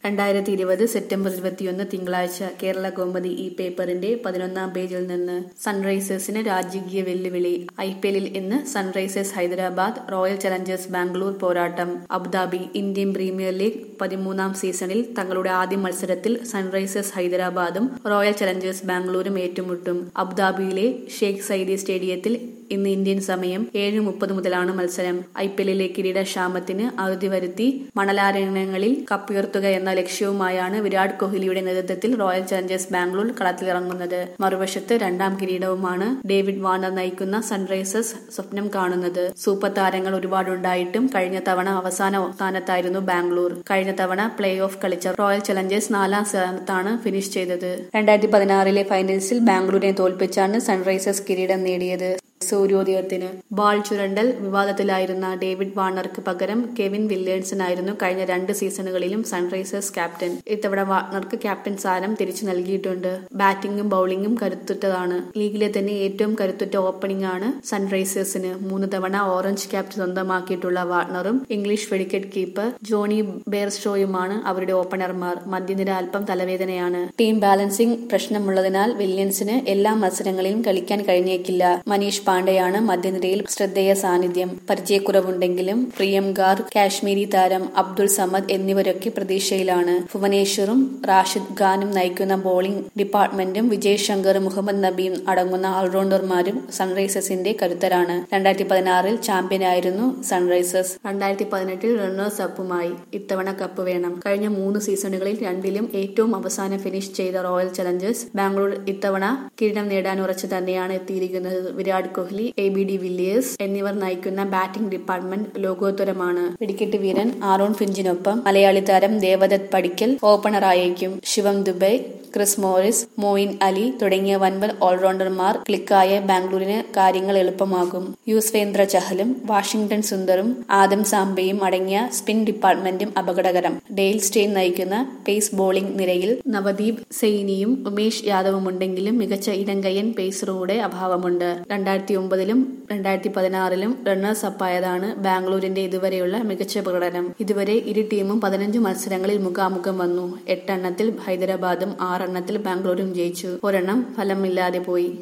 2020 September 21 തിങ്കളാഴ്ച കേരള കൗമുദി ഈ പേപ്പറിന്റെ 11-ാം പേജിൽ നിന്ന് സൺറൈസേഴ്സിന് രാജകീയ വെല്ലുവിളി. IPL-ൽ ഇന്ന് Sunrisers Hyderabad Royal Challengers Bangalore പോരാട്ടം. അബുദാബി. ഇന്ത്യൻ പ്രീമിയർ ലീഗ് 13-ാം സീസണിൽ തങ്ങളുടെ ആദ്യ മത്സരത്തിൽ സൺറൈസേഴ്സ് ഹൈദരാബാദും റോയൽ ചലഞ്ചേഴ്സ് ബാംഗ്ലൂരും ഏറ്റുമുട്ടും. അബുദാബിയിലെ ഷെയ്ഖ് സയ്യിദ് സ്റ്റേഡിയത്തിൽ ഇന്ന് ഇന്ത്യൻ സമയം 7:30 മുതലാണ് മത്സരം. IPL-ലെ കിരീടക്ഷാമത്തിന് അറുതി വരുത്തി മണലാരണ്യങ്ങളിൽ കപ്പുയർത്തുക എന്ന ലക്ഷ്യവുമായാണ് വിരാട് കോഹ്ലിയുടെ നേതൃത്വത്തിൽ റോയൽ ചലഞ്ചേഴ്സ് ബാംഗ്ലൂർ കളത്തിലിറങ്ങുന്നത്. മറുവശത്ത് രണ്ടാം കിരീടവുമാണ് ഡേവിഡ് വാർണർ നയിക്കുന്ന സൺറൈസേഴ്സ് സ്വപ്നം കാണുന്നത്. സൂപ്പർ താരങ്ങൾ ഒരുപാടുണ്ടായിട്ടും കഴിഞ്ഞ തവണ അവസാന സ്ഥാനത്തായിരുന്നു ബാംഗ്ലൂർ. കഴിഞ്ഞ തവണ പ്ലേ ഓഫ് കളിച്ച റോയൽ ചലഞ്ചേഴ്സ് 4-ാം സ്ഥാനത്താണ് ഫിനിഷ് ചെയ്തത്. 2016-ലെ ഫൈനൽസിൽ ബാംഗ്ലൂരിനെ തോൽപ്പിച്ചാണ് സൺറൈസേഴ്സ് കിരീടം നേടിയത്. സൂര്യോദയത്തിന് ബാൾ ചുരണ്ടൽ വിവാദത്തിലായിരുന്ന ഡേവിഡ് വാർണർക്ക് പകരം കെവിൻ വില്യംസൺ ആയിരുന്നു കഴിഞ്ഞ 2 സീസണുകളിലും സൺറൈസേഴ്സ് ക്യാപ്റ്റൻ. ഇത്തവണ വാർണർക്ക് ക്യാപ്റ്റൻ സ്ഥാനം തിരിച്ചു നൽകിയിട്ടുണ്ട്. ബാറ്റിംഗും ബൌളിംഗും കരുത്തുറ്റതാണ്. ലീഗിലെ തന്നെ ഏറ്റവും കരുത്തുറ്റ ഓപ്പണിംഗ് ആണ് സൺറൈസേഴ്സിന്. 3 തവണ ഓറഞ്ച് ക്യാപ്പ് സ്വന്തമാക്കിയിട്ടുള്ള വാർണറും ഇംഗ്ലീഷ് വെടിക്കെട്ട് കീപ്പർ ജോണി ബെയർസ്റ്റോയുമാണ് അവരുടെ ഓപ്പണർമാർ. മധ്യനിര അല്പം തലവേദനയാണ്. ടീം ബാലൻസിംഗ് പ്രശ്നമുള്ളതിനാൽ വില്യംസിന് എല്ലാ മത്സരങ്ങളിലും കളിക്കാൻ കഴിഞ്ഞേക്കില്ല. മനീഷ് പാണ്ഡെയാണ് മധ്യനിരയിൽ ശ്രദ്ധേയ സാന്നിധ്യം. പരിചയക്കുറവുണ്ടെങ്കിലും പ്രിയം ഗാർ, കാശ്മീരി താരം അബ്ദുൾ സമദ് എന്നിവരൊക്കെ പ്രതീക്ഷയിലാണ്. ഭുവനേശ്വറും റാഷിദ് ഖാനും നയിക്കുന്ന ബോളിംഗ് ഡിപ്പാർട്ട്മെന്റും വിജയ് ശങ്കറും മുഹമ്മദ് നബിയും അടങ്ങുന്ന ഓൾറൗണ്ടർമാരും സൺറൈസേഴ്സിന്റെ കരുത്തരാണ്. 2016-ൽ ചാമ്പ്യനായിരുന്നു സൺറൈസേഴ്സ്. 2018-ൽ റണ്ണേഴ്സ് അപ്പുമായി. ഇത്തവണ കപ്പ് വേണം. കഴിഞ്ഞ 3 സീസണുകളിൽ 2-ലും ഏറ്റവും അവസാനം ഫിനിഷ് ചെയ്ത റോയൽ ചലഞ്ചേഴ്സ് ബാംഗ്ലൂർ ഇത്തവണ കിരീടം നേടാൻ ഉറച്ചു തന്നെയാണ് എത്തിയിരിക്കുന്നത്. വിരാട് കോഹ്ലി, ABD വില്ലിയേഴ്സ് എന്നിവർ നയിക്കുന്ന ബാറ്റിംഗ് ഡിപ്പാർട്ട്മെന്റ് ലോകോത്തരമാണ്. വെടിക്കെട്ട് വീരൻ ആറോൺ ഫിഞ്ചിനൊപ്പം മലയാളി താരം ദേവദത്ത് പടിക്കൽ ഓപ്പണറായേക്കും. ശിവം ദുബെ, ക്രിസ് മോറിസ്, മോയിൻ അലി തുടങ്ങിയ വൻപൻ ഓൾറൗണ്ടർമാർ ക്ലിക്കായ ബാംഗ്ലൂരിന് കാര്യങ്ങൾ എളുപ്പമാകും. യുസ്വേന്ദ്ര ചഹലും വാഷിംഗ്ടൺ സുന്ദറും ആദം സാംബയും അടങ്ങിയ സ്പിൻ ഡിപ്പാർട്ട്മെന്റും അപകടകരം. ഡെയിൽ സ്റ്റെയിൻ നയിക്കുന്ന പേസ് ബോളിംഗ് നിരയിൽ നവദീപ് സെയ്നിയും ഉമേഷ് യാദവുമുണ്ടെങ്കിലും മികച്ച ഇടംകയ്യൻ പേസറുടെ അഭാവമുണ്ട്. 2009-ലും 2016-ലും റണ്ണേഴ്സ് അപ്പായതാണ് ബാംഗ്ലൂരിന്റെ ഇതുവരെയുള്ള മികച്ച പ്രകടനം. ഇതുവരെ ഇരു ടീമും 15 മത്സരങ്ങളിൽ മുഖാമുഖം വന്നു. 8 എണ്ണത്തിൽ ഹൈദരാബാദും 6 എണ്ണത്തിൽ ബാംഗ്ലൂരും ജയിച്ചു. ഒരെണ്ണം ഫലമില്ലാതെ പോയി.